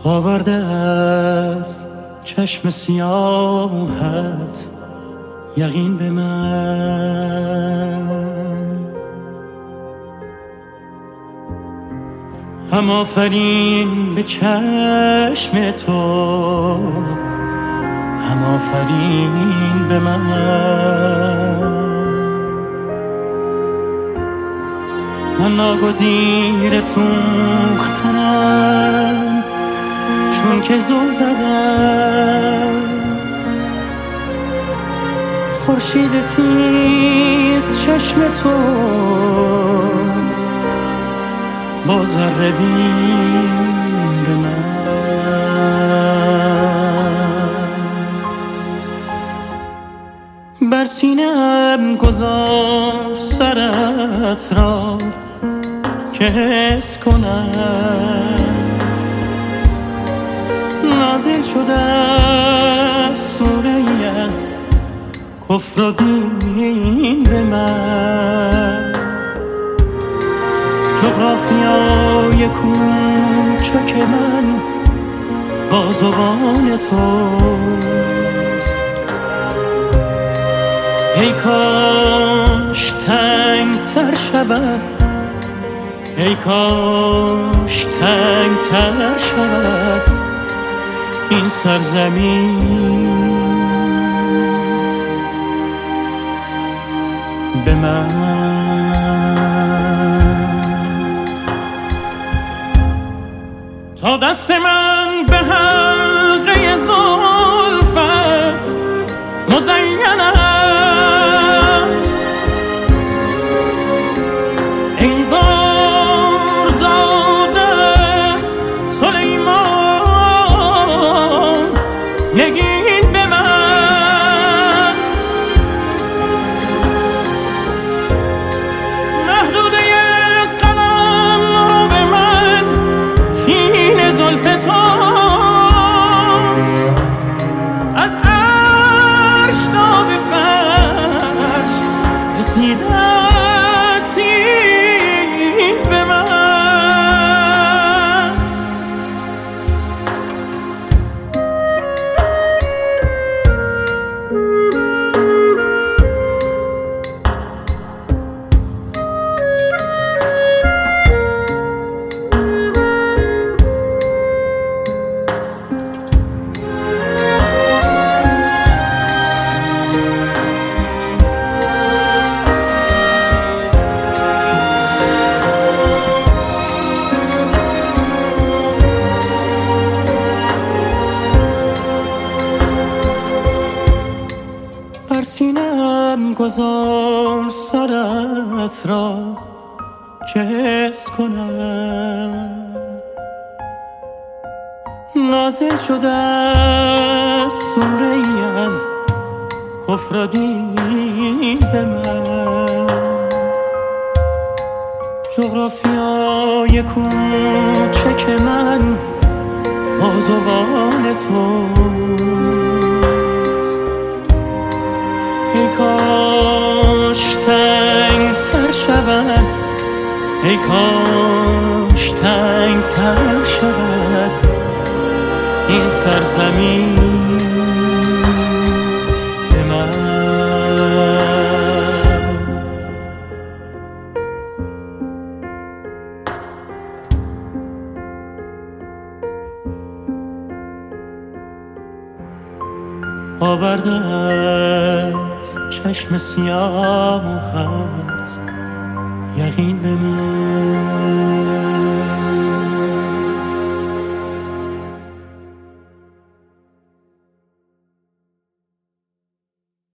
آورده از چشم سیاهت یقین به من. هم آفرین به چشم تو، هم آفرین به من. من ناگزیر سوختنم چون که زل زدست خورشید تیز چشم تو با ذره بین به من. بر سینه‌ام گذار سرت را که حس کنم نازل شده است سوره‌ای از کفر و دین به من. جغرافیای کوچک من بازوان توست. ای کاش تنگ‌تر شود، ای کاش تنگ‌تر شود این سرزمین به من. تا دست من به حلقه زلفت مزین است، انگار داده است سلیمان نگین به من. محدوده قلم رو به من کین زلف توست. از عرش تا به فرش رسیده است این به من. بر سینه‌ام گذار سرت را که حس کنم نازل شده است سوره‌ای از کفر و دین به من. جغرافیای کوچک من بازوان توست. ای کاش تنگ‌تر شود، ای کاش تنگ‌تر شود این سرزمین به من. آورده است چشم سیاهت یقین به من.